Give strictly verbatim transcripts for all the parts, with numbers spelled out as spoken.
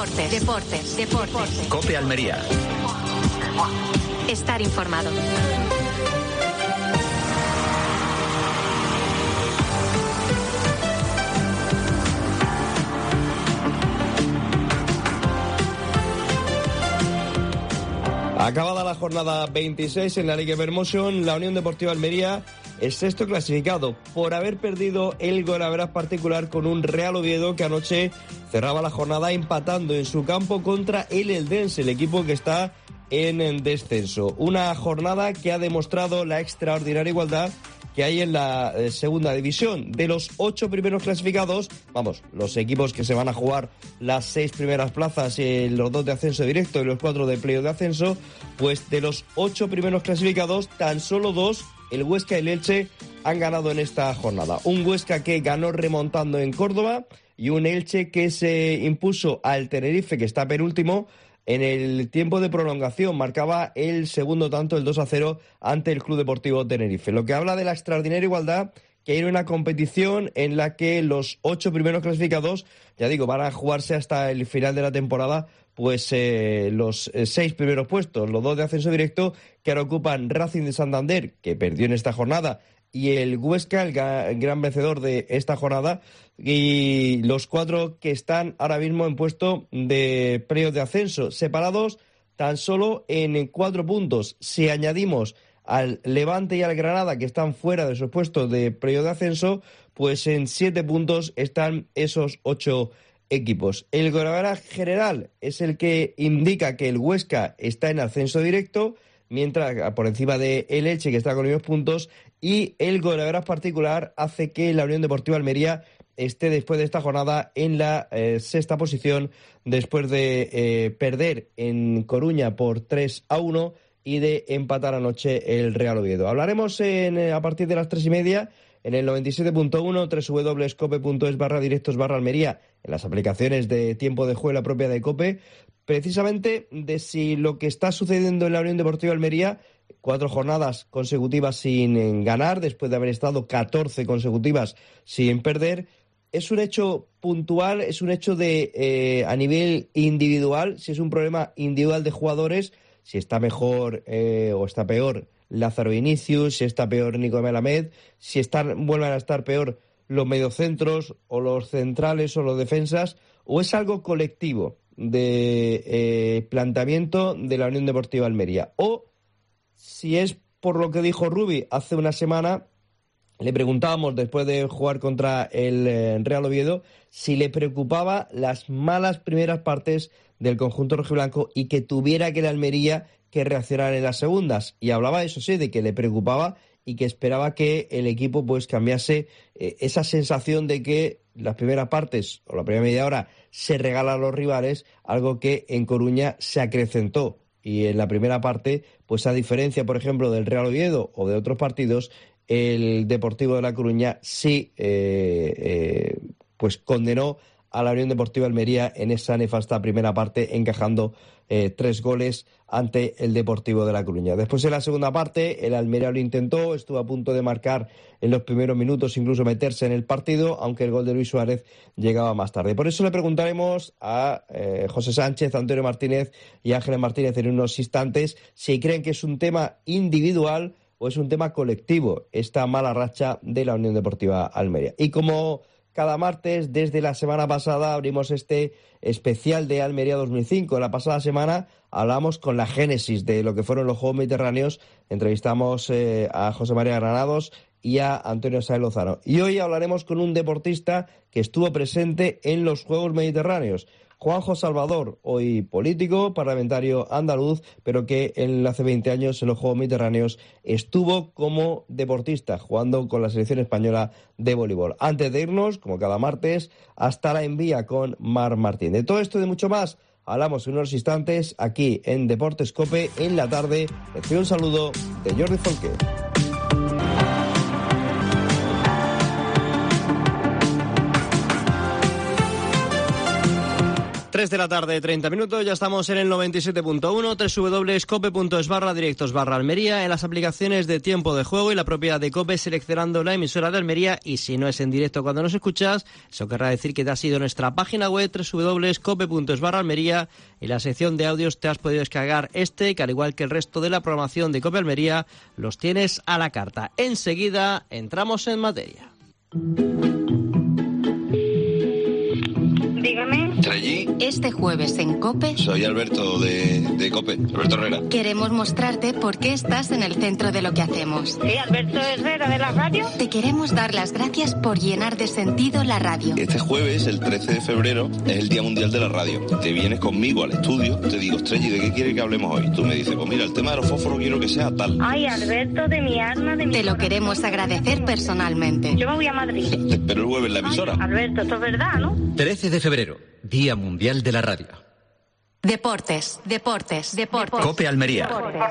Deportes, deportes, deportes. COPE Almería. Estar informado. Acabada la jornada veintiséis en la Liga Promotion, la Unión Deportiva Almería es sexto clasificado por haber perdido el goleador particular con un Real Oviedo que anoche cerraba la jornada empatando en su campo contra el Eldense, el equipo que está en descenso. Una jornada que ha demostrado la extraordinaria igualdad que hay en la eh, segunda división. De los ocho primeros clasificados, vamos, los equipos que se van a jugar las seis primeras plazas, eh, los dos de ascenso directo y los cuatro de playoff de ascenso, pues de los ocho primeros clasificados, tan solo dos, el Huesca y el Elche, han ganado en esta jornada. Un Huesca que ganó remontando en Córdoba y un Elche que se impuso al Tenerife, que está penúltimo. En el tiempo de prolongación marcaba el segundo tanto, el dos a cero, ante el Club Deportivo Tenerife. Lo que habla de la extraordinaria igualdad que hay en una competición en la que los ocho primeros clasificados, ya digo, van a jugarse hasta el final de la temporada, pues eh, los eh, seis primeros puestos, los dos de ascenso directo, que ahora ocupan Racing de Santander, que perdió en esta jornada, y el Huesca, el gran vencedor de esta jornada, y los cuatro que están ahora mismo en puesto de playoff de ascenso, separados tan solo en cuatro puntos. Si añadimos al Levante y al Granada, que están fuera de sus puestos de playoff de ascenso, pues en siete puntos están esos ocho equipos. El goleador general es el que indica que el Huesca está en ascenso directo, mientras por encima de el Elche, que está con los mismos puntos, y el goleador particular hace que la Unión Deportiva Almería esté después de esta jornada en la eh, sexta posición, después de eh, perder en Coruña por tres a uno y de empatar anoche el Real Oviedo. Hablaremos en, a partir de las tres y media en el noventa y siete punto uno, doble u doble u doble u punto cope punto es barra directos barra Almería, en las aplicaciones de tiempo de juego, la propia de COPE, precisamente de si lo que está sucediendo en la Unión Deportiva Almería, cuatro jornadas consecutivas sin ganar, después de haber estado catorce consecutivas sin perder, es un hecho puntual, es un hecho de eh, a nivel individual, si es un problema individual de jugadores, si está mejor eh, o está peor Lázaro Vinicius, si está peor Nico Melamed, si están, vuelven a estar peor los mediocentros o los centrales o los defensas, o es algo colectivo de eh, planteamiento de la Unión Deportiva Almería, o si es por lo que dijo Rubi hace una semana. Le preguntábamos, después de jugar contra el eh, Real Oviedo, si le preocupaba las malas primeras partes del conjunto rojiblanco y que tuviera que la Almería que reaccionar en las segundas. Y hablaba, eso sí, de que le preocupaba y que esperaba que el equipo pues cambiase eh, esa sensación de que las primeras partes o la primera media hora se regala a los rivales, algo que en Coruña se acrecentó. Y en la primera parte, pues a diferencia, por ejemplo, del Real Oviedo o de otros partidos, el Deportivo de La Coruña sí eh, eh, pues condenó a la Unión Deportiva Almería en esa nefasta primera parte, encajando eh, tres goles ante el Deportivo de La Coruña. Después, en la segunda parte, el Almería lo intentó, estuvo a punto de marcar en los primeros minutos, incluso meterse en el partido, aunque el gol de Luis Suárez llegaba más tarde. Por eso le preguntaremos a eh, José Sánchez, Antonio Martínez y Ángeles Martínez en unos instantes si creen que es un tema individual o es un tema colectivo esta mala racha de la Unión Deportiva Almería. Y como cada martes, desde la semana pasada, abrimos este especial de Almería dos mil cinco. La pasada semana hablamos con la génesis de lo que fueron los Juegos Mediterráneos. Entrevistamos eh, a José María Granados y a Antonio Sáenz Lozano. Y hoy hablaremos con un deportista que estuvo presente en los Juegos Mediterráneos. Juanjo Salvador, hoy político, parlamentario andaluz, pero que en, hace veinte años en los Juegos Mediterráneos estuvo como deportista, jugando con la selección española de voleibol. Antes de irnos, como cada martes, hasta la envía con Mar Martín. De todo esto y de mucho más, hablamos en unos instantes aquí en Deportes COPE en la tarde. Recibe un saludo de Jordi Folqué. tres de la tarde, treinta minutos, ya estamos en el noventa y siete punto uno, doble u doble u doble u punto cope punto es barra directos barra Almería, en las aplicaciones de tiempo de juego y la propia de Cope seleccionando la emisora de Almería, y si no es en directo cuando nos escuchas, eso querrá decir que te has ido a nuestra página web doble u doble u doble u punto cope punto es barra Almería, en la sección de audios te has podido descargar este, que al igual que el resto de la programación de Cope Almería, los tienes a la carta. Enseguida entramos en materia. Dígame. Trellí. Este jueves en COPE. Soy Alberto de, de COPE, Alberto Herrera. Queremos mostrarte por qué estás en el centro de lo que hacemos. Sí, Alberto Herrera de la radio. Te queremos dar las gracias por llenar de sentido la radio. Este jueves, el trece de febrero, es el Día Mundial de la Radio. Te vienes conmigo al estudio, te digo, Trellí, ¿de qué quieres que hablemos hoy? Tú me dices, pues mira, el tema de los fósforos quiero que sea tal. Ay, Alberto, de mi alma, de mi Te lo corazón. queremos agradecer personalmente. Yo me voy a Madrid. Te espero el jueves en la emisora. Ay, Alberto, esto es verdad, ¿no? trece de febrero, Día Mundial de la Radio. Deportes, deportes, deportes. Cope Almería.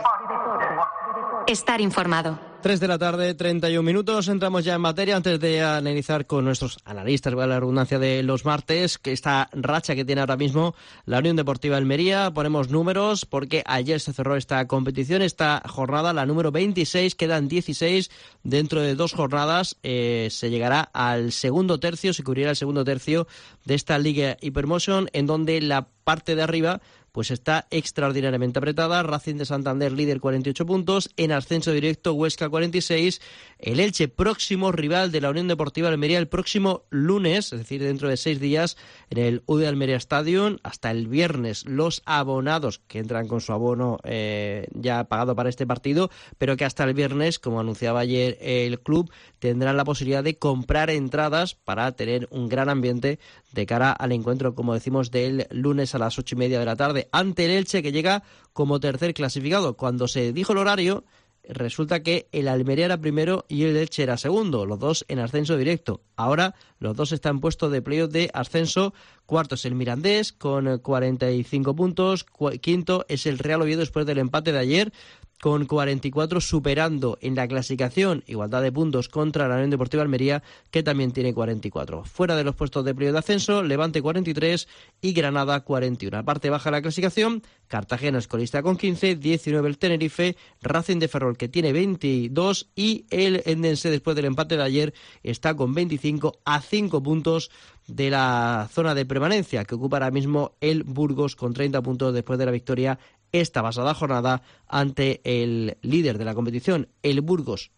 Estar informado. tres de la tarde, treinta y un minutos, entramos ya en materia antes de analizar con nuestros analistas, voy a la redundancia de los martes, que esta racha que tiene ahora mismo la Unión Deportiva Almería. Ponemos números porque ayer se cerró esta competición, esta jornada, la número veintiséis, quedan dieciséis, dentro de dos jornadas eh, se llegará al segundo tercio, se cubrirá el segundo tercio de esta Liga Hypermotion, en donde la parte de arriba pues está extraordinariamente apretada. Racing de Santander, líder, cuarenta y ocho puntos. En ascenso directo, Huesca, cuarenta y seis. El Elche, próximo rival de la Unión Deportiva Almería, el próximo lunes, es decir, dentro de seis días, en el U de Almería Stadium. Hasta el viernes, los abonados que entran con su abono eh, ya pagado para este partido, pero que hasta el viernes, como anunciaba ayer el club, tendrán la posibilidad de comprar entradas para tener un gran ambiente de cara al encuentro, como decimos, del lunes a las ocho y media de la tarde, ante el Elche, que llega como tercer clasificado. Cuando se dijo el horario, resulta que el Almería era primero y el Elche era segundo, los dos en ascenso directo. Ahora los dos están en puesto de playoff de ascenso. Cuarto es el Mirandés con cuarenta y cinco puntos. Quinto es el Real Oviedo después del empate de ayer con cuarenta y cuatro, superando en la clasificación igualdad de puntos contra la Unión Deportiva Almería, que también tiene cuarenta y cuatro. Fuera de los puestos de playoff de ascenso, Levante cuarenta y tres y Granada cuarenta y uno. Parte baja de la clasificación, Cartagena es colista con quince, diecinueve el Tenerife, Racing de Ferrol que tiene veintidós y el Endense después del empate de ayer está con veinticinco, a cinco puntos de la zona de permanencia que ocupa ahora mismo el Burgos con treinta puntos después de la victoria esta pasada jornada ante el líder de la competición, el Burgos,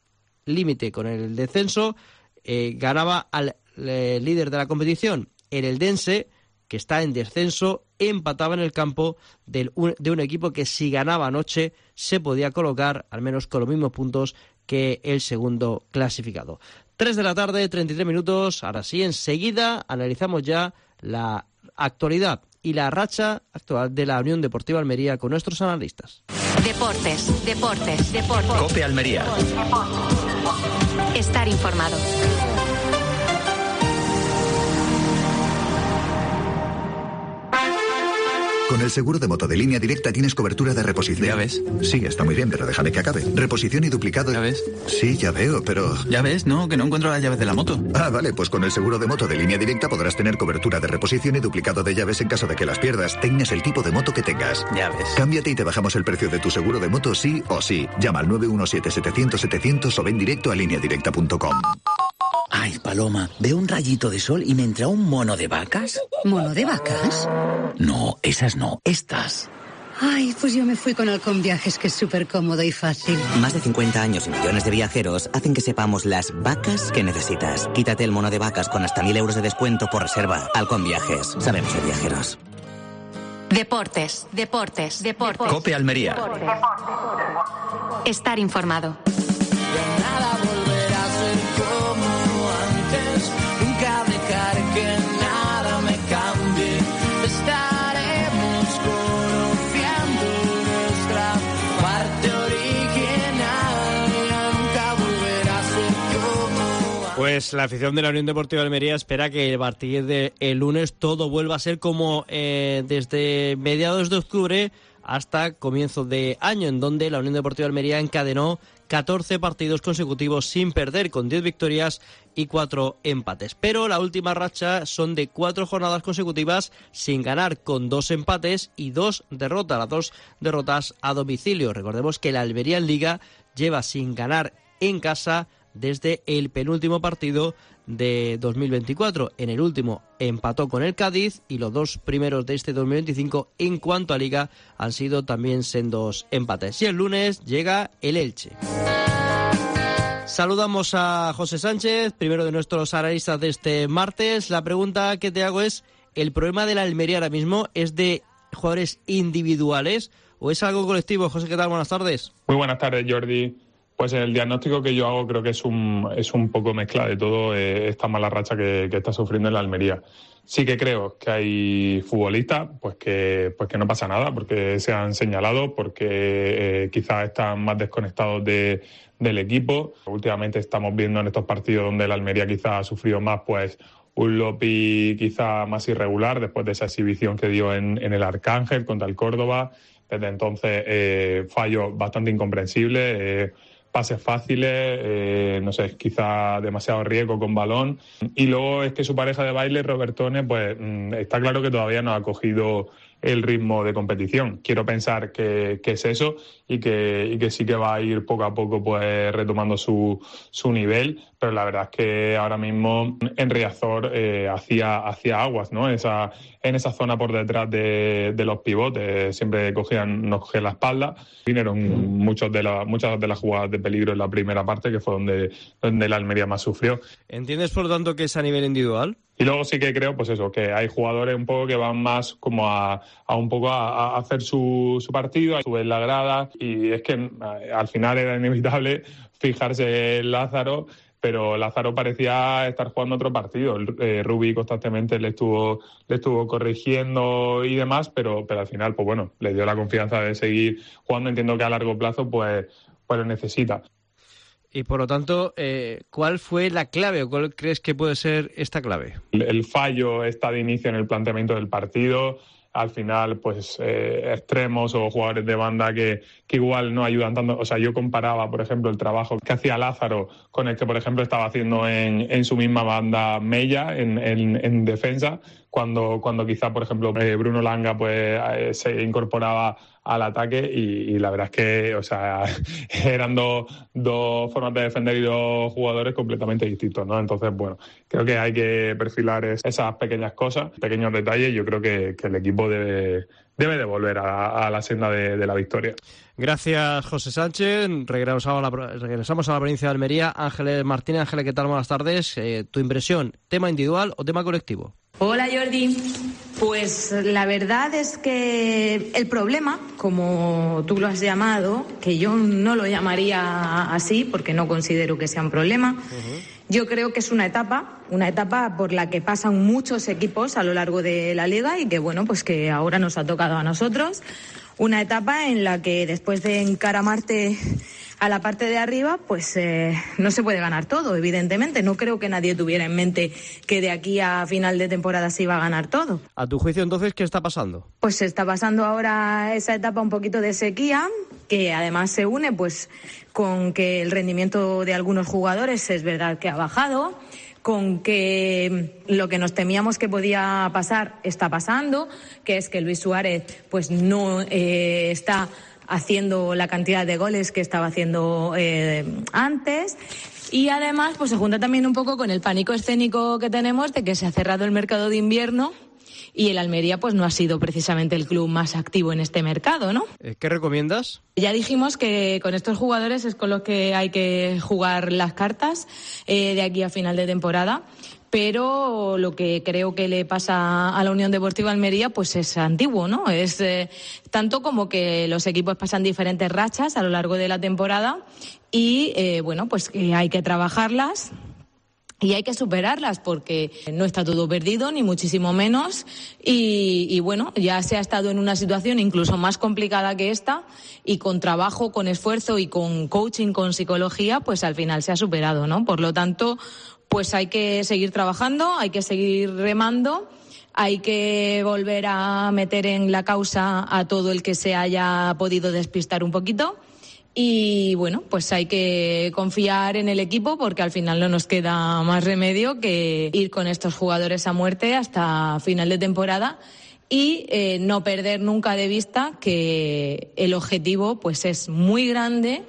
límite con el descenso. Eh, ganaba al eh, líder de la competición, el Eldense, que está en descenso, empataba en el campo del, un, de un equipo que si ganaba anoche se podía colocar al menos con los mismos puntos que el segundo clasificado. tres de la tarde, treinta y tres minutos. Ahora sí, enseguida analizamos ya la actualidad y la racha actual de la Unión Deportiva Almería con nuestros analistas. Deportes, deportes, deportes. Cope Almería. Estar informado. Con el seguro de moto de Línea Directa tienes cobertura de reposición. Ya ves. Sí, está muy bien, pero déjame que acabe. Reposición y duplicado. Ya ves. Sí, ya veo, pero... Ya ves, no, que no encuentro las llaves de la moto. Ah, vale, pues con el seguro de moto de Línea Directa podrás tener cobertura de reposición y duplicado de llaves en caso de que las pierdas, tengas el tipo de moto que tengas. Ya ves. Cámbiate y te bajamos el precio de tu seguro de moto sí o sí. Llama al nueve uno siete, setecientos, setecientos o ven directo a línea directa punto com. Ay, Paloma, veo un rayito de sol y me entra un mono de vacas. ¿Mono de vacas? No, esas no, estas. Ay, pues yo me fui con Halcón Viajes, que es súper cómodo y fácil. Más de cincuenta años y millones de viajeros hacen que sepamos las vacas que necesitas. Quítate el mono de vacas con hasta mil euros de descuento por reserva. Halcón Viajes. Sabemos de viajeros. Deportes, deportes, deportes. Cope Almería. Estar informado. Nada volverá a ser como antes. Nunca dejaré que nada me cambie. Estaremos conociendo nuestra parte original. Ya nunca volverá a ser como antes. Pues la afición de la Unión Deportiva Almería espera que a partir del lunes todo vuelva a ser como eh, desde mediados de octubre hasta comienzo de año, en donde la Unión Deportiva Almería encadenó catorce partidos consecutivos sin perder, con diez victorias y cuatro empates. Pero la última racha son de cuatro jornadas consecutivas sin ganar, con dos empates y dos derrotas, las dos derrotas a domicilio. Recordemos que la Almería en Liga lleva sin ganar en casa desde el penúltimo partido de dos mil veinticuatro. En el último empató con el Cádiz y los dos primeros de este dos mil veinticinco en cuanto a Liga han sido también sendos empates. Y el lunes llega el Elche. Saludamos a José Sánchez, primero de nuestros analistas de este martes. La pregunta que te hago es, ¿el problema de la Almería ahora mismo es de jugadores individuales o es algo colectivo? José, ¿qué tal? Buenas tardes. Muy buenas tardes, Jordi. Pues el diagnóstico que yo hago creo que es un es un poco mezcla de todo eh, esta mala racha que, que está sufriendo en la Almería. Sí que creo que hay futbolistas pues que pues que no pasa nada porque se han señalado, porque eh, quizás están más desconectados de, del equipo. Últimamente estamos viendo en estos partidos donde la Almería quizás ha sufrido más, pues un Lopi quizá más irregular después de esa exhibición que dio en, en el Arcángel contra el Córdoba. Desde entonces eh, fallos bastante incomprensibles, eh, pases fáciles, eh, no sé, quizá demasiado riesgo con balón. Y luego es que su pareja de baile, Robertone, pues está claro que todavía no ha cogido el ritmo de competición. Quiero pensar que, que es eso y que, y que sí que va a ir poco a poco pues retomando su, su nivel, pero la verdad es que ahora mismo en Riazor eh, hacía, hacía aguas, ¿no? Esa, en esa zona por detrás de, de los pivotes siempre cogían, nos cogían la espalda. Vinieron muchos de la, muchas de las jugadas de peligro en la primera parte, que fue donde, donde la Almería más sufrió. ¿Entiendes por lo tanto que es a nivel individual? Y luego sí que creo, pues eso, que hay jugadores un poco que van más como a, a un poco a, a hacer su, su partido, a subir la grada, y es que al final era inevitable fijarse en Lázaro, pero Lázaro parecía estar jugando otro partido. Eh, Rubí constantemente le estuvo le estuvo corrigiendo y demás, pero pero al final, pues bueno, le dio la confianza de seguir jugando. Entiendo que a largo plazo, pues, pues lo necesita. Y por lo tanto, eh, ¿cuál fue la clave o cuál crees que puede ser esta clave? El, el fallo está de inicio en el planteamiento del partido. Al final, pues eh, extremos o jugadores de banda que, que igual no ayudan tanto. O sea, yo comparaba, por ejemplo, el trabajo que hacía Lázaro con el que, por ejemplo, estaba haciendo en, en su misma banda Mella, en, en, en defensa, cuando, cuando quizá, por ejemplo, eh, Bruno Langa pues eh, se incorporaba al ataque y, y la verdad es que, o sea, eran dos, dos formas de defender y dos jugadores completamente distintos, ¿no? Entonces, bueno, creo que hay que perfilar es, esas pequeñas cosas, pequeños detalles. Yo creo que, que el equipo debe, debe de volver a, a la senda de, de la victoria. Gracias, José Sánchez. Regresamos a la, regresamos a la provincia de Almería. Ángeles Martínez. Ángeles, ¿qué tal? Buenas tardes. Eh, ¿Tu impresión, tema individual o tema colectivo? Hola, Jordi. Pues la verdad es que el problema, como tú lo has llamado, que yo no lo llamaría así porque no considero que sea un problema, uh-huh. Yo creo que es una etapa, una etapa por la que pasan muchos equipos a lo largo de la liga y que, bueno, pues que ahora nos ha tocado a nosotros. Una etapa en la que después de encaramarte a la parte de arriba, pues eh, no se puede ganar todo, evidentemente. No creo que nadie tuviera en mente que de aquí a final de temporada se iba a ganar todo. ¿A tu juicio, entonces, qué está pasando? Pues se está pasando ahora esa etapa un poquito de sequía, que además se une pues con que el rendimiento de algunos jugadores es verdad que ha bajado, con que lo que nos temíamos que podía pasar está pasando, que es que Luis Suárez pues no eh, está haciendo la cantidad de goles que estaba haciendo eh, antes. Y además pues se junta también un poco con el pánico escénico que tenemos de que se ha cerrado el mercado de invierno y el Almería pues no ha sido precisamente el club más activo en este mercado, ¿no? ¿Qué recomiendas? Ya dijimos que con estos jugadores es con los que hay que jugar las cartas eh, de aquí a final de temporada. Pero lo que creo que le pasa a la Unión Deportiva Almería pues es antiguo, ¿no? Es eh, tanto como que los equipos pasan diferentes rachas a lo largo de la temporada y, eh, bueno, pues que hay que trabajarlas y hay que superarlas porque no está todo perdido, ni muchísimo menos. Y, y bueno, ya se ha estado en una situación incluso más complicada que esta y con trabajo, con esfuerzo y con coaching, con psicología, pues al final se ha superado, ¿no? Por lo tanto, pues hay que seguir trabajando, hay que seguir remando, hay que volver a meter en la causa a todo el que se haya podido despistar un poquito Y bueno, pues hay que confiar en el equipo porque al final no nos queda más remedio que ir con estos jugadores a muerte hasta final de temporada y eh, no perder nunca de vista que el objetivo pues es muy grande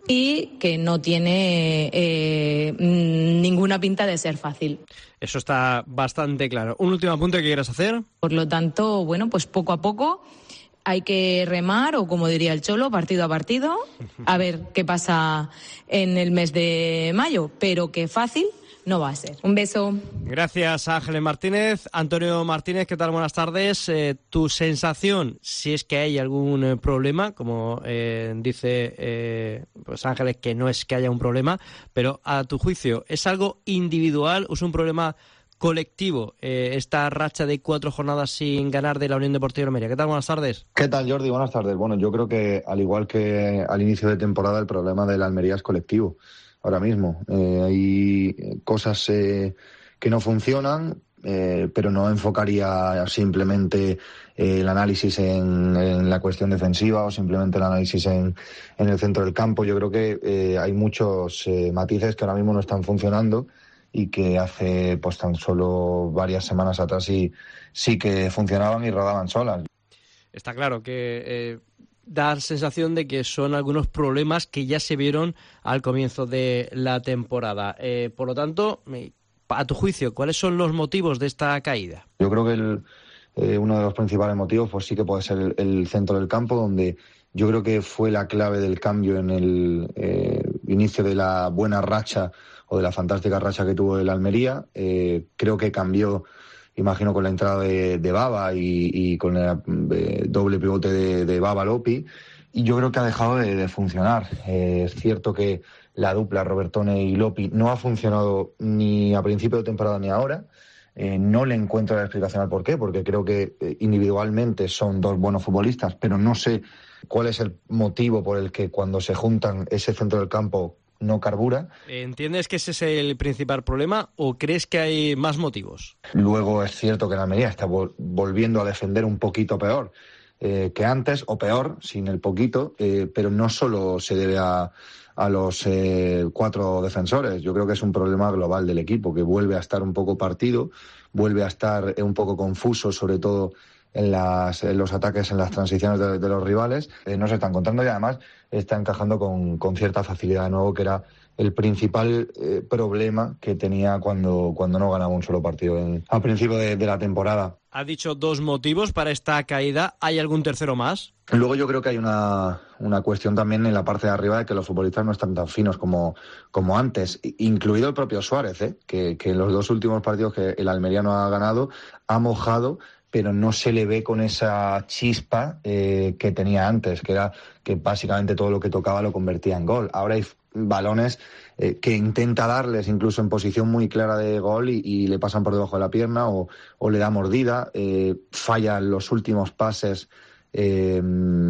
y que no tiene eh, ninguna pinta de ser fácil. Eso está bastante claro. ¿Un último apunte que quieras hacer? Por lo tanto, bueno, pues poco a poco hay que remar, o como diría el Cholo, partido a partido, a ver qué pasa en el mes de mayo, pero que fácil no va a ser. Un beso. Gracias, Ángeles Martínez. Antonio Martínez, ¿qué tal? Buenas tardes. Eh, tu sensación, si es que hay algún eh, problema, como eh, dice eh, pues Ángeles, que no es que haya un problema, pero a tu juicio, ¿es algo individual o es un problema colectivo eh, esta racha de cuatro jornadas sin ganar de la Unión Deportiva Almería? ¿Qué tal? Buenas tardes. ¿Qué tal, Jordi? Buenas tardes. Bueno, yo creo que al igual que al inicio de temporada, el problema de la Almería es colectivo. Ahora mismo eh, hay cosas eh, que no funcionan, eh, pero no enfocaría simplemente eh, el análisis en, en la cuestión defensiva o simplemente el análisis en, en el centro del campo. Yo creo que eh, hay muchos eh, matices que ahora mismo no están funcionando y que hace pues tan solo varias semanas atrás sí, sí que funcionaban y rodaban solas. Está claro que eh, da la sensación de que son algunos problemas que ya se vieron al comienzo de la temporada. Eh, por lo tanto, a tu juicio, ¿cuáles son los motivos de esta caída? Yo creo que el, eh, uno de los principales motivos pues sí que puede ser el, el centro del campo, donde yo creo que fue la clave del cambio en el eh, inicio de la buena racha o de la fantástica racha que tuvo el Almería. Eh, creo que cambió, imagino, con la entrada de, de Baba y, y con el eh, doble pivote de, de Baba-Lopi, y yo creo que ha dejado de, de funcionar. Eh, es cierto que la dupla Robertone y Lopi no ha funcionado ni a principio de temporada ni ahora. Eh, no le encuentro la explicación al por qué, porque creo que eh, individualmente son dos buenos futbolistas, pero no sé cuál es el motivo por el que cuando se juntan ese centro del campo no carbura. ¿Entiendes que ese es el principal problema o crees que hay más motivos? Luego es cierto que la Almería está vol- volviendo a defender un poquito peor eh, que antes, o peor, sin el poquito, eh, pero no solo se debe a, a los eh, cuatro defensores. Yo creo que es un problema global del equipo, que vuelve a estar un poco partido, vuelve a estar un poco confuso, sobre todo en, las, en los ataques, en las transiciones de, de los rivales. Eh, no se está encontrando y además está encajando con, con cierta facilidad de nuevo, que era el principal eh, problema que tenía cuando, cuando no ganaba un solo partido en, al principio de, de la temporada. Ha dicho dos motivos para esta caída. ¿Hay algún tercero más? Luego yo creo que hay una, una cuestión también en la parte de arriba de que los futbolistas no están tan finos como, como antes, incluido el propio Suárez, ¿eh? que, que en los dos últimos partidos que el Almería no ha ganado, ha mojado, pero no se le ve con esa chispa eh, que tenía antes, que era que básicamente todo lo que tocaba lo convertía en gol. Ahora hay balones eh, que intenta darles incluso en posición muy clara de gol y, y le pasan por debajo de la pierna o, o le da mordida, eh, falla los últimos pases. Eh,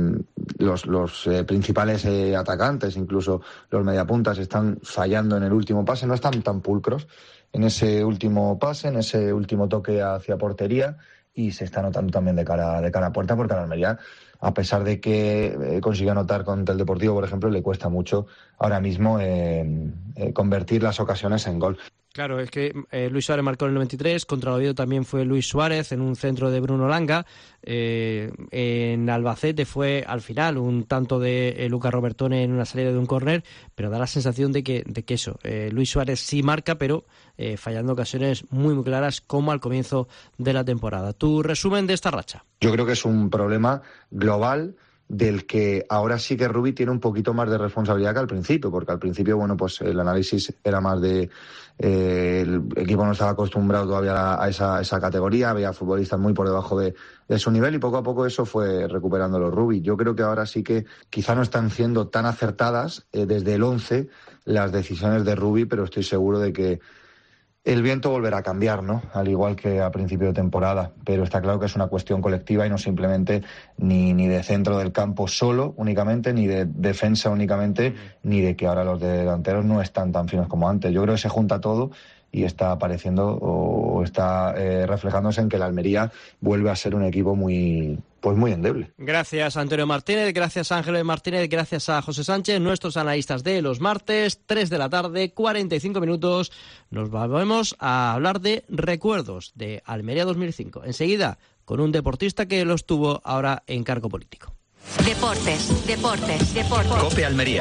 los los eh, principales eh, atacantes, incluso los mediapuntas, están fallando en el último pase, no están tan pulcros en ese último pase, en ese último toque hacia portería, y se está notando también de cara de cara a puerta, porque a la Almería, a pesar de que eh, consiguió anotar contra el Deportivo, por ejemplo, le cuesta mucho ahora mismo eh, eh, convertir las ocasiones en gol. Claro, es que eh, Luis Suárez marcó en el noventa y tres, contra el Oviedo también fue Luis Suárez en un centro de Bruno Langa, eh, en Albacete fue al final un tanto de eh, Lucas Robertone en una salida de un córner, pero da la sensación de que, de que eso, eh, Luis Suárez sí marca, pero eh, fallando ocasiones muy muy claras como al comienzo de la temporada. ¿Tu resumen de esta racha? Yo creo que es un problema global del que ahora sí que Rubí tiene un poquito más de responsabilidad que al principio, porque al principio, bueno, pues el análisis era más de eh, el equipo no estaba acostumbrado todavía a, a esa, esa categoría, había futbolistas muy por debajo de, de su nivel y poco a poco eso fue recuperándolo Rubí. Yo creo que ahora sí que quizá no están siendo tan acertadas eh, desde el once las decisiones de Rubí, pero estoy seguro de que el viento volverá a cambiar, ¿no? Al igual que a principio de temporada, pero está claro que es una cuestión colectiva y no simplemente ni, ni de centro del campo solo únicamente, ni de defensa únicamente, ni de que ahora los delanteros no están tan finos como antes. Yo creo que se junta todo y está apareciendo o está eh, reflejándose en que la Almería vuelve a ser un equipo muy, pues muy endeble. Gracias Antonio Martínez, gracias Ángeles Martínez, gracias a José Sánchez, nuestros analistas de los martes, tres de la tarde, cuarenta y cinco minutos. Nos volvemos a hablar de recuerdos de Almería dos mil cinco. Enseguida, con un deportista que los tuvo ahora en cargo político. Deportes, deportes, deportes. COPE Almería.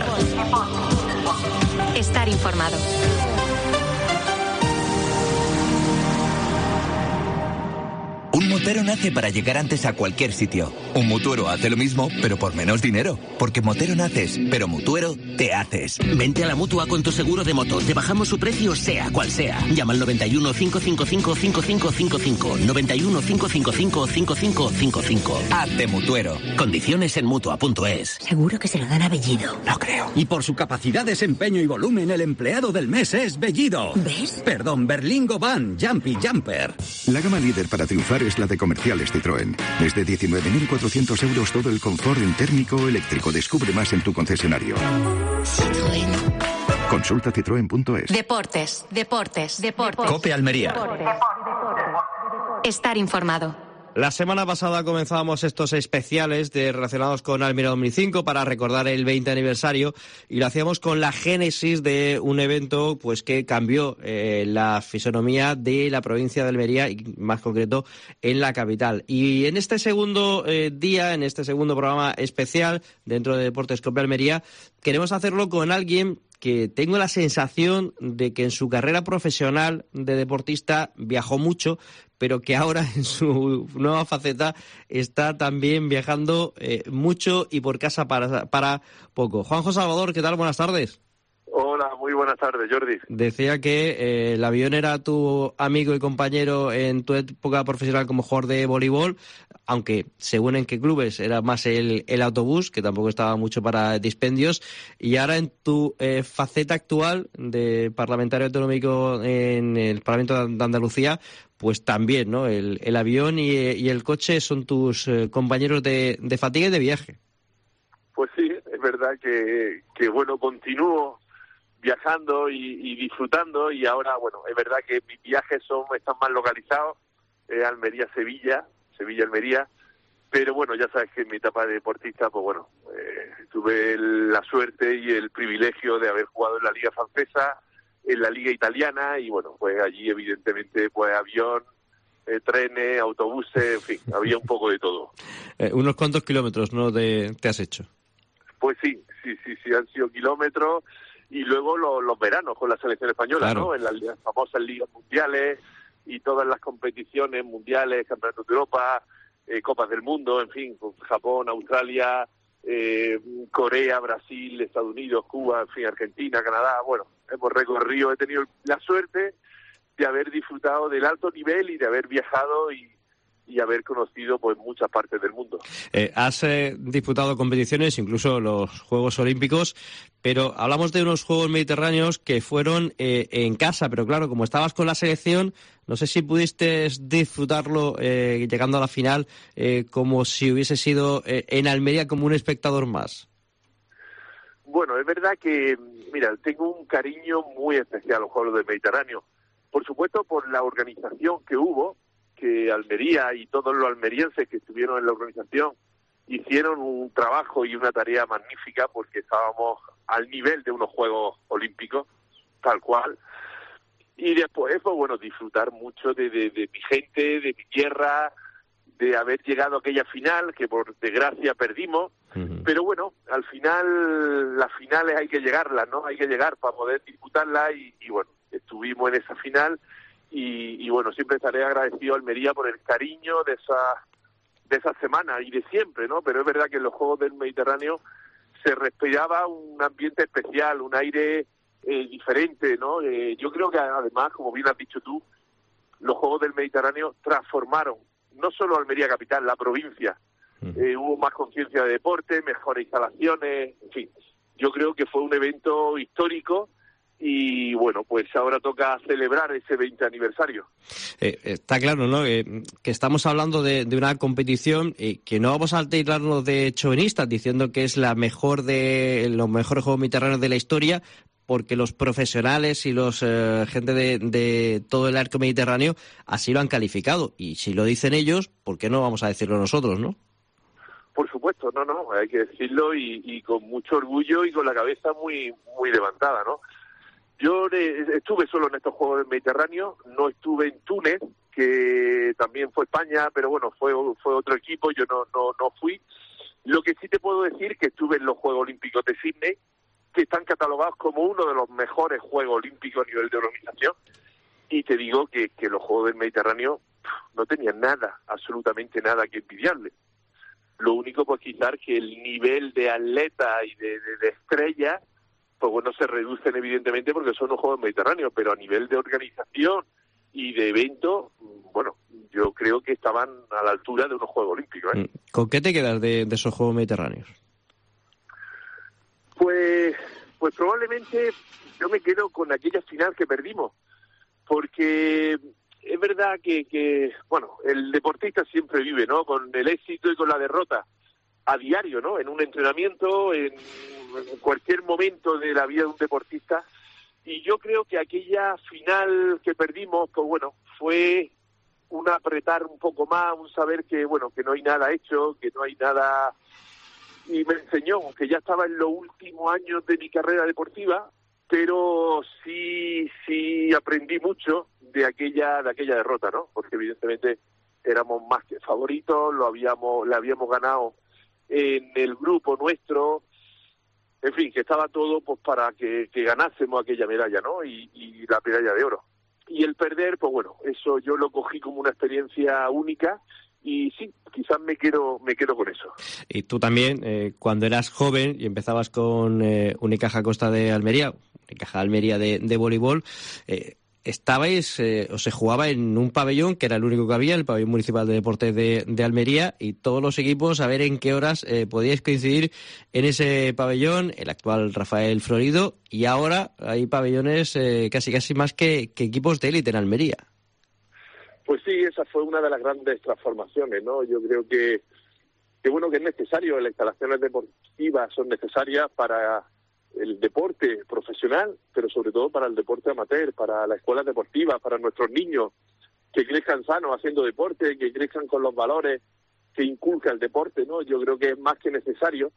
Estar informado. Un motero nace para llegar antes a cualquier sitio. Un mutuero hace lo mismo, pero por menos dinero. Porque motero naces, pero mutuero te haces. Vente a la Mutua con tu seguro de moto. Te bajamos su precio sea cual sea. Llama al noventa y uno, cinco cinco cinco, cinco cinco cinco cinco. noventa y uno, cinco cinco cinco, cinco cinco cinco cinco. Hazte mutuero. Condiciones en Mutua punto es. Seguro que se lo dan a Bellido. No creo. Y por su capacidad, desempeño y volumen, el empleado del mes es Bellido. ¿Ves? Perdón, Berlingo Van, Jumpy Jumper. La gama líder para triunfar es la de comerciales Citroën. Desde diecinueve mil cuatrocientos euros todo el confort en térmico o eléctrico. Descubre más en tu concesionario. Citroën. Consulta citroen punto es. Deportes, deportes, deportes. COPE Almería. Estar informado. La semana pasada comenzábamos estos especiales de relacionados con Almería dos mil cinco para recordar el veinte aniversario y lo hacíamos con la génesis de un evento pues que cambió eh, la fisonomía de la provincia de Almería y más concreto en la capital. Y en este segundo eh, día, en este segundo programa especial dentro de Deportes COPE Almería, queremos hacerlo con alguien que tengo la sensación de que en su carrera profesional de deportista viajó mucho, pero que ahora en su nueva faceta está también viajando eh, mucho y por casa para, para poco. Juanjo Salvador, ¿qué tal? Buenas tardes. Hola, muy buenas tardes, Jordi. Decía que eh, el avión era tu amigo y compañero en tu época profesional como jugador de voleibol, aunque según en qué clubes era más el, el autobús, que tampoco estaba mucho para dispendios, y ahora en tu eh, faceta actual de parlamentario autonómico en el Parlamento de Andalucía, pues también, ¿no? El, el avión y, y el coche son tus eh, compañeros de, de fatiga y de viaje. Pues sí, es verdad que, que bueno, continúo viajando y, y disfrutando, y ahora, bueno, es verdad que mis viajes son están más localizados, eh, Almería-Sevilla, Sevilla-Almería, pero bueno, ya sabes que en mi etapa de deportista, pues bueno, eh, tuve la suerte y el privilegio de haber jugado en la Liga Francesa, en la Liga Italiana, y bueno, pues allí evidentemente pues avión, eh, trenes, autobuses, en fin, había un poco de todo. Eh, unos cuantos kilómetros, ¿no?, de, te has hecho. Pues sí, sí, sí, sí, han sido kilómetros. Y luego los, los veranos con la selección española, claro, ¿no? En las, las famosas ligas mundiales y todas las competiciones mundiales, campeonatos de Europa, eh, Copas del Mundo, en fin, Japón, Australia, eh, Corea, Brasil, Estados Unidos, Cuba, en fin, Argentina, Canadá. Bueno, hemos recorrido, he tenido la suerte de haber disfrutado del alto nivel y de haber viajado y y haber conocido pues muchas partes del mundo. Eh, has eh, disputado competiciones, incluso los Juegos Olímpicos, pero hablamos de unos Juegos Mediterráneos que fueron eh, en casa, pero claro, como estabas con la selección, no sé si pudiste disfrutarlo eh, llegando a la final eh, como si hubiese sido eh, en Almería como un espectador más. Bueno, es verdad que, mira, tengo un cariño muy especial a los Juegos del Mediterráneo. Por supuesto, por la organización que hubo, que Almería y todos los almerienses que estuvieron en la organización hicieron un trabajo y una tarea magnífica porque estábamos al nivel de unos Juegos Olímpicos, tal cual. Y después, pues bueno, disfrutar mucho de, de, de mi gente, de mi tierra, de haber llegado a aquella final, que por desgracia perdimos. Uh-huh. Pero bueno, al final, las finales hay que llegarlas, ¿no? Hay que llegar para poder disputarlas y, y bueno, estuvimos en esa final. Y, y bueno, siempre estaré agradecido a Almería por el cariño de esa de esa semana y de siempre, ¿no? Pero es verdad que en los Juegos del Mediterráneo se respiraba un ambiente especial, un aire eh, diferente, ¿no? Eh, yo creo que además, como bien has dicho tú, los Juegos del Mediterráneo transformaron no solo Almería capital, la provincia. Eh, hubo más conciencia de deporte, mejores instalaciones, en fin. Yo creo que fue un evento histórico. Y bueno, pues ahora toca celebrar ese veinte aniversario. Eh, está claro, ¿no? Eh, que estamos hablando de, de una competición y que no vamos a tildarnos de chauvinistas diciendo que es la mejor de los mejores Juegos Mediterráneos de la historia, porque los profesionales y los eh, gente de, de todo el arco mediterráneo así lo han calificado. Y si lo dicen ellos, ¿por qué no vamos a decirlo nosotros, no? Por supuesto, no, no, hay que decirlo y, y con mucho orgullo y con la cabeza muy muy levantada, ¿no? Yo eh, estuve solo en estos Juegos del Mediterráneo, no estuve en Túnez, que también fue España, pero bueno, fue fue otro equipo, yo no no no fui. Lo que sí te puedo decir es que estuve en los Juegos Olímpicos de Sydney, que están catalogados como uno de los mejores Juegos Olímpicos a nivel de organización, y te digo que, que los Juegos del Mediterráneo no tenían nada, absolutamente nada que envidiarle. Lo único, pues quizás que el nivel de atleta y de, de, de estrella, pues bueno, se reducen evidentemente porque son los Juegos Mediterráneos, pero a nivel de organización y de evento, bueno, yo creo que estaban a la altura de unos Juegos Olímpicos, ¿eh? ¿Con qué te quedas de, de esos Juegos Mediterráneos? Pues, pues probablemente yo me quedo con aquella final que perdimos, porque es verdad que, que, bueno, el deportista siempre vive, ¿no?, con el éxito y con la derrota a diario, ¿no?, en un entrenamiento, en cualquier momento de la vida de un deportista, y yo creo que aquella final que perdimos, pues bueno, fue un apretar un poco más, un saber que, bueno, que no hay nada hecho, que no hay nada, y me enseñó que ya estaba en los últimos años de mi carrera deportiva, pero sí, sí aprendí mucho de aquella, de aquella derrota, ¿no? Porque evidentemente éramos más que favoritos, lo habíamos, le habíamos ganado en el grupo nuestro, en fin, que estaba todo pues para que, que ganásemos aquella medalla, ¿no? Y, y la medalla de oro. Y el perder, pues bueno, eso yo lo cogí como una experiencia única. Y sí, quizás me quedo me quedo con eso. Y tú también, eh, cuando eras joven y empezabas con eh, Unicaja Costa de Almería, Unicaja Almería de, de voleibol, eh, estabais, eh, o se jugaba en un pabellón que era el único que había, el pabellón municipal de deportes de, de Almería, y todos los equipos a ver en qué horas eh, podíais coincidir en ese pabellón, el actual Rafael Florido, y ahora hay pabellones eh, casi casi más que, que equipos de élite en Almería. Pues sí, esa fue una de las grandes transformaciones, ¿no? Yo creo que, que bueno, que es necesario, las instalaciones deportivas son necesarias para el deporte profesional, pero sobre todo para el deporte amateur, para las escuelas deportivas, para nuestros niños, que crezcan sanos haciendo deporte, que crezcan con los valores que inculca el deporte, ¿no? Yo creo que es más que necesario.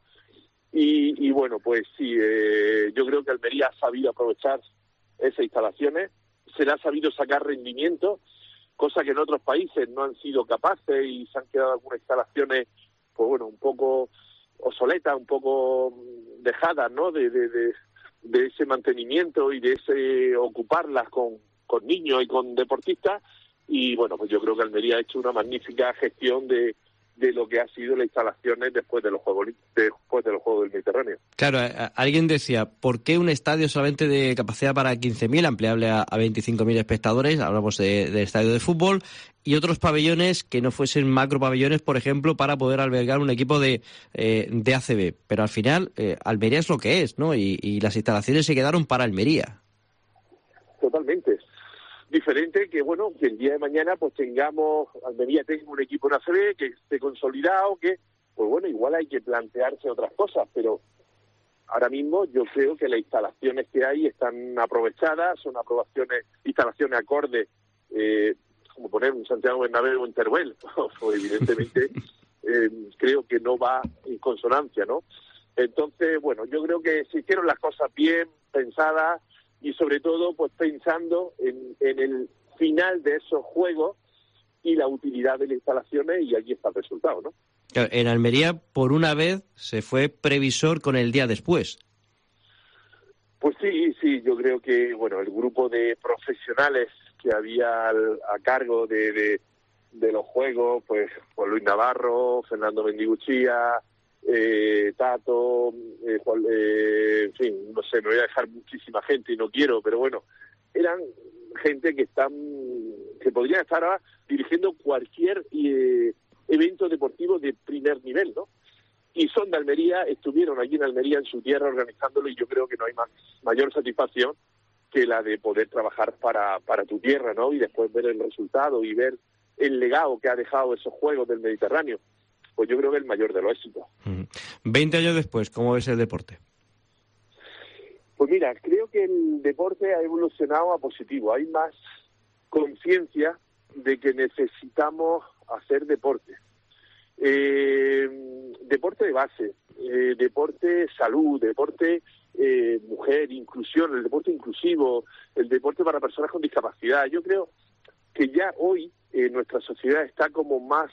Y, y bueno, pues sí, eh, yo creo que Almería ha sabido aprovechar esas instalaciones, se le ha sabido sacar rendimiento, cosa que en otros países no han sido capaces y se han quedado algunas instalaciones, pues bueno, un poco obsoletas, un poco dejadas, ¿no?, de, de, de, de ese mantenimiento y de ese ocuparlas con, con niños y con deportistas. Y bueno, pues yo creo que Almería ha hecho una magnífica gestión de, de lo que ha sido las instalaciones después de los Juegos después de los Juegos del Mediterráneo. Claro, a, alguien decía, ¿por qué un estadio solamente de capacidad para quince mil, ampliable a, a veinticinco mil espectadores? Hablamos de, del estadio de fútbol, y otros pabellones que no fuesen macro pabellones, por ejemplo, para poder albergar un equipo de, eh, de A C B. Pero al final, eh, Almería es lo que es, ¿no? Y, y las instalaciones se quedaron para Almería. Totalmente. Diferente que, bueno, que el día de mañana pues tengamos, Almería tenga un equipo en A C B que esté consolidado, que, pues bueno, igual hay que plantearse otras cosas, pero ahora mismo yo creo que las instalaciones que hay están aprovechadas, son aprobaciones, instalaciones acordes, eh, como poner un Santiago Bernabéu en Teruel, pues evidentemente eh, creo que no va en consonancia, ¿no? Entonces, bueno, yo creo que se hicieron las cosas bien pensadas, y sobre todo pues pensando en, en el final de esos juegos y la utilidad de las instalaciones, y aquí está el resultado, ¿no? En Almería, por una vez, se fue previsor con el día después. Pues sí, sí, yo creo que, bueno, el grupo de profesionales que había al, a cargo de, de, de los juegos, pues Juan Luis Navarro, Fernando Mendiguchía, Eh, Tato, eh, Juan, eh, en fin, no sé, me voy a dejar muchísima gente y no quiero, pero bueno, eran gente que están, que podrían estar ahora dirigiendo cualquier eh, evento deportivo de primer nivel, ¿no? Y son de Almería, estuvieron allí en Almería, en su tierra, organizándolo, y yo creo que no hay más, mayor satisfacción que la de poder trabajar para, para tu tierra, ¿no? Y después ver el resultado y ver el legado que ha dejado esos Juegos del Mediterráneo. Pues yo creo que es el mayor de los éxitos. Veinte años después, ¿cómo ves el deporte? Pues mira, creo que el deporte ha evolucionado a positivo. Hay más conciencia de que necesitamos hacer deporte. Eh, de deporte de base, eh, deporte salud, deporte eh, mujer, inclusión, el deporte inclusivo, el deporte para personas con discapacidad. Yo creo que ya hoy eh, nuestra sociedad está como más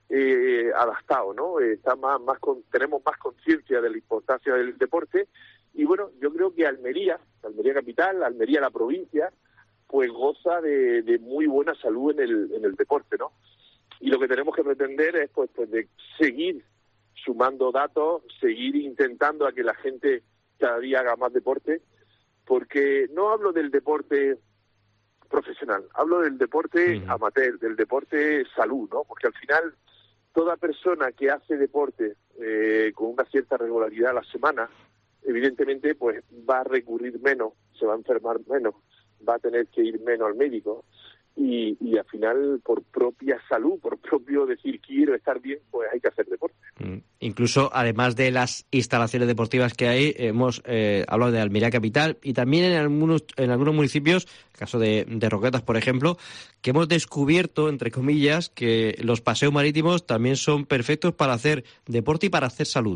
eh, adaptado, ¿no? Eh, está más, más con, tenemos más conciencia de la importancia del deporte y bueno, yo creo que Almería, Almería capital, Almería la provincia, pues goza de, de muy buena salud en el, en el deporte, ¿no? Y lo que tenemos que pretender es pues, pues de seguir sumando datos, seguir intentando a que la gente cada día haga más deporte, porque no hablo del deporte profesional, hablo del deporte uh-huh. amateur, del deporte salud, ¿no? Porque al final toda persona que hace deporte eh, con una cierta regularidad a la semana, evidentemente pues va a recurrir menos, se va a enfermar menos, va a tener que ir menos al médico. Y, y al final, por propia salud, por propio decir quiero estar bien, pues hay que hacer deporte. Mm. Incluso, además de las instalaciones deportivas que hay, hemos eh, hablado de Almería capital y también en algunos en algunos municipios, el caso de, de Roquetas, por ejemplo, que hemos descubierto, entre comillas, que los paseos marítimos también son perfectos para hacer deporte y para hacer salud.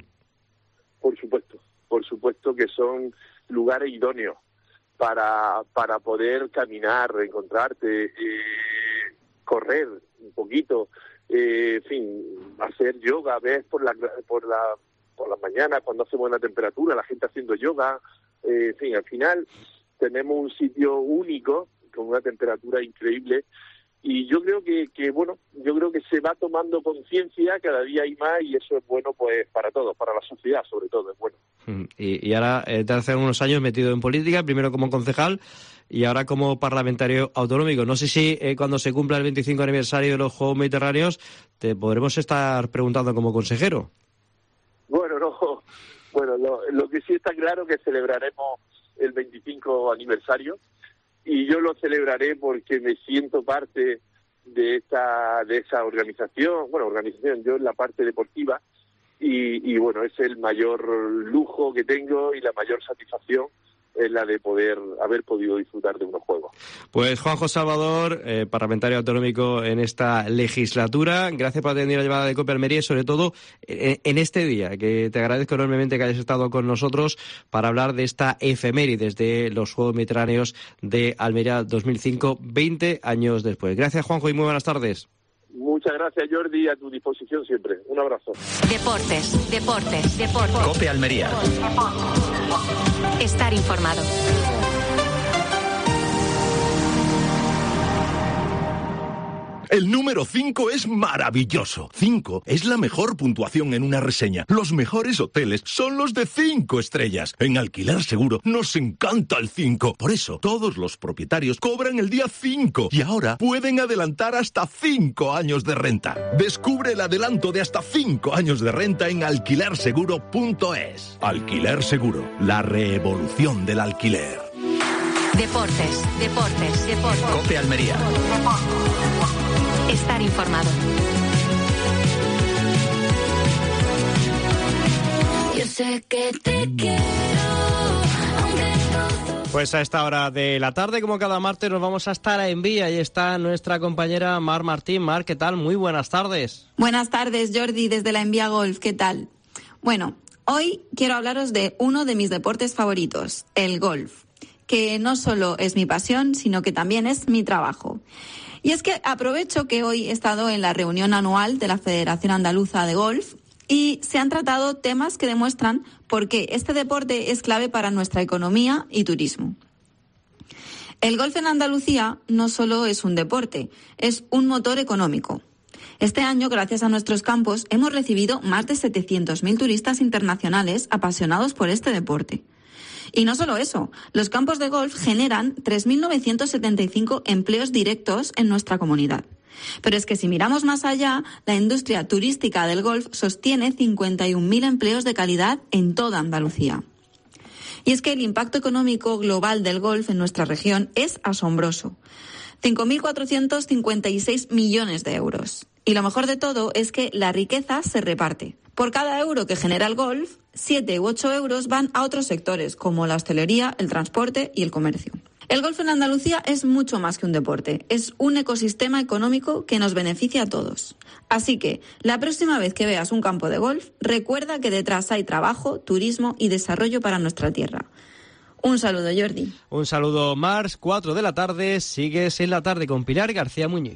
Por supuesto, por supuesto que son lugares idóneos para para poder caminar, reencontrarte, eh, correr un poquito, eh, en fin, hacer yoga, ves por la por la por la mañana cuando hace buena temperatura, la gente haciendo yoga, eh, en fin, al final tenemos un sitio único con una temperatura increíble y yo creo que, que bueno, yo creo que se va tomando conciencia, cada día hay más y eso es bueno pues para todos, para la sociedad sobre todo, es bueno. Y, y ahora, eh, te hace unos años metido en política, primero como concejal y ahora como parlamentario autonómico. No sé si eh, cuando se cumpla el veinticinco aniversario de los Juegos Mediterráneos te podremos estar preguntando como consejero. Bueno, no, bueno, lo, lo que sí está claro es que celebraremos el veinticinco aniversario y yo lo celebraré porque me siento parte de esta de esa organización, bueno, organización, yo en la parte deportiva. Y, y bueno, es el mayor lujo que tengo y la mayor satisfacción es la de poder haber podido disfrutar de unos juegos. Pues Juanjo Salvador, eh, parlamentario autonómico en esta legislatura, gracias por atender la llamada de COPE Almería y sobre todo en, en este día, que te agradezco enormemente que hayas estado con nosotros para hablar de esta efemérides de los Juegos Mediterráneos de Almería dos mil cinco, veinte años después. Gracias Juanjo y muy buenas tardes. Muchas gracias, Jordi, a tu disposición siempre. Un abrazo. Deportes, deportes, deportes. COPE Almería. Estar informado. El número cinco es maravilloso. cinco es la mejor puntuación en una reseña. Los mejores hoteles son los de cinco estrellas. En Alquiler Seguro nos encanta el cinco. Por eso, todos los propietarios cobran el día cinco y ahora pueden adelantar hasta cinco años de renta. Descubre el adelanto de hasta cinco años de renta en alquiler seguro punto es. Alquiler Seguro, la revolución del alquiler. Deportes, deportes, deportes. COPE Almería. Estar informado. Yo sé que te quiero. Pues a esta hora de la tarde, como cada martes, nos vamos a estar en Vía. Ahí está nuestra compañera Mar Martín. Mar, ¿qué tal? Muy buenas tardes. Buenas tardes, Jordi, desde la Envía Golf. ¿Qué tal? Bueno, hoy quiero hablaros de uno de mis deportes favoritos, el golf, que no solo es mi pasión, sino que también es mi trabajo. Y es que aprovecho que hoy he estado en la reunión anual de la Federación Andaluza de Golf y se han tratado temas que demuestran por qué este deporte es clave para nuestra economía y turismo. El golf en Andalucía no solo es un deporte, es un motor económico. Este año, gracias a nuestros campos, hemos recibido más de setecientos mil turistas internacionales apasionados por este deporte. Y no solo eso, los campos de golf generan tres mil novecientos setenta y cinco empleos directos en nuestra comunidad. Pero es que si miramos más allá, la industria turística del golf sostiene cincuenta y un mil empleos de calidad en toda Andalucía. Y es que el impacto económico global del golf en nuestra región es asombroso. cinco mil cuatrocientos cincuenta y seis millones de euros. Y lo mejor de todo es que la riqueza se reparte. Por cada euro que genera el golf, siete u ocho euros van a otros sectores, como la hostelería, el transporte y el comercio. El golf en Andalucía es mucho más que un deporte, es un ecosistema económico que nos beneficia a todos. Así que, la próxima vez que veas un campo de golf, recuerda que detrás hay trabajo, turismo y desarrollo para nuestra tierra. Un saludo, Jordi. Un saludo, Mars. Cuatro de la tarde, sigues en la tarde con Pilar García Muñiz.